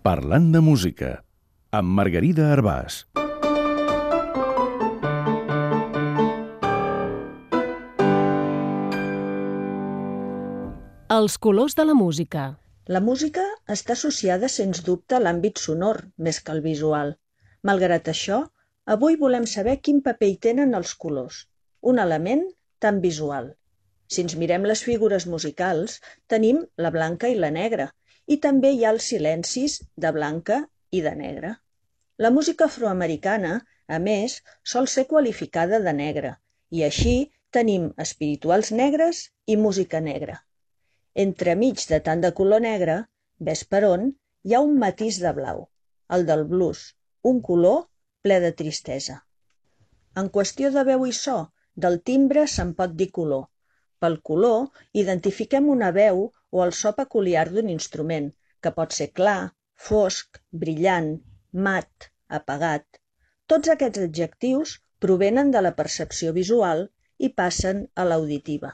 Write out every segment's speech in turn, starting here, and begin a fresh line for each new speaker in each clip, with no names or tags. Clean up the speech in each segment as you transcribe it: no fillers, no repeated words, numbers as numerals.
Parlant de música, amb Margarida Arbàs.
Els colors de la música.
La música està associada, sens dubte, a l'àmbit sonor, més que al visual. Malgrat això, avui volem saber quin paper hi tenen els colors, un element tan visual. Si ens mirem les figures musicals, tenim la blanca i la negra, i també hi ha els silencis de blanca i de negra. La música afroamericana, a més, sol ser qualificada de negra, i així tenim espirituals negres i música negra. Entremig de tant de color negre, ves per on, hi ha un matís de blau, el del blues, un color ple de tristesa. En qüestió de veu i so, del timbre se'n pot dir color. Pel color, identifiquem una veu o el so peculiar d'un instrument, que pot ser clar, fosc, brillant, mat, apagat. Tots aquests adjectius provenen de la percepció visual i passen a l'auditiva.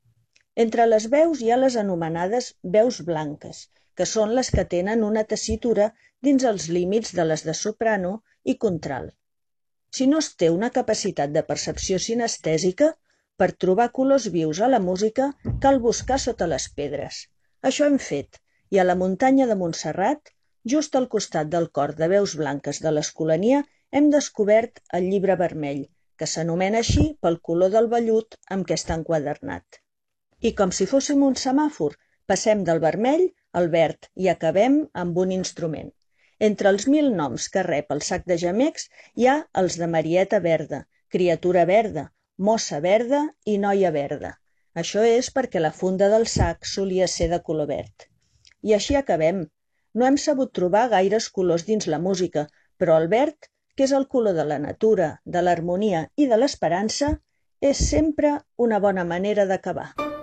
Entre les veus hi ha les anomenades veus blanques, que són les que tenen una tessitura dins els límits de les de soprano i contralt. Si no es té una capacitat de percepció sinestèsica, per trobar colors vius a la música cal buscar sota les pedres. Això hem fet, i a la muntanya de Montserrat, just al costat del cor de veus blanques de l'Escolania, hem descobert el llibre vermell, que s'anomena així pel color del vellut amb què està enquadernat. I com si fóssim un semàfor, passem del vermell al verd i acabem amb un instrument. Entre els 1000 noms que rep el sac de gemecs hi ha els de Marieta verda, criatura verda, mossa verda i noia verda. Això és perquè la funda del sac solia ser de color verd. I així acabem. No hem sabut trobar gaires colors dins la música, però el verd, que és el color de la natura, de l'harmonia i de l'esperança, és sempre una bona manera d'acabar.